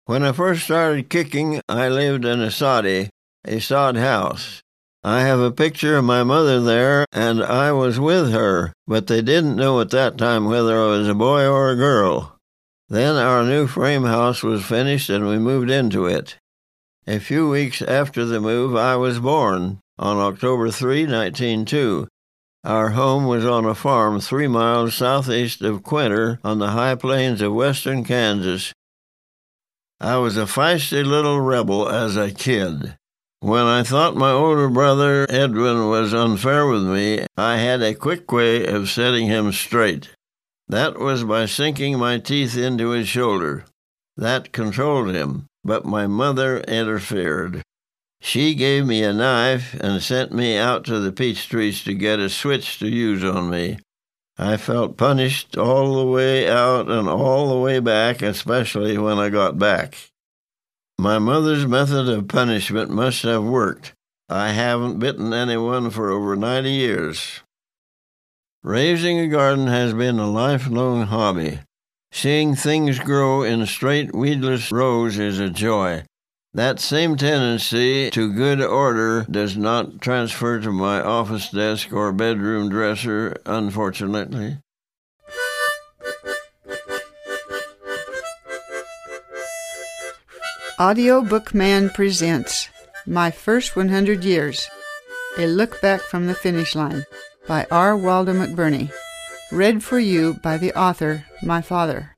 When I first started kicking, I lived in a sod house. I have a picture of my mother there, and I was with her, but they didn't know at that time whether I was a boy or a girl. Then our new frame house was finished, and we moved into it. A few weeks after the move, I was born, on October 3, 1902. Our home was on a farm 3 miles southeast of Quinter on the high plains of western Kansas. I was a feisty little rebel as a kid. When I thought my older brother Edwin was unfair with me, I had a quick way of setting him straight. That was by sinking my teeth into his shoulder. That controlled him, but my mother interfered. She gave me a knife and sent me out to the peach trees to get a switch to use on me. I felt punished all the way out and all the way back, especially when I got back. My mother's method of punishment must have worked. I haven't bitten anyone for over 90 years. Raising a garden has been a lifelong hobby. Seeing things grow in straight, weedless rows is a joy. That same tendency to good order does not transfer to my office desk or bedroom dresser, unfortunately. Audio Bookman presents My First 100 Years, A Look Back from the Finish Line by R. Waldo McBurney. Read for you by the author, my father.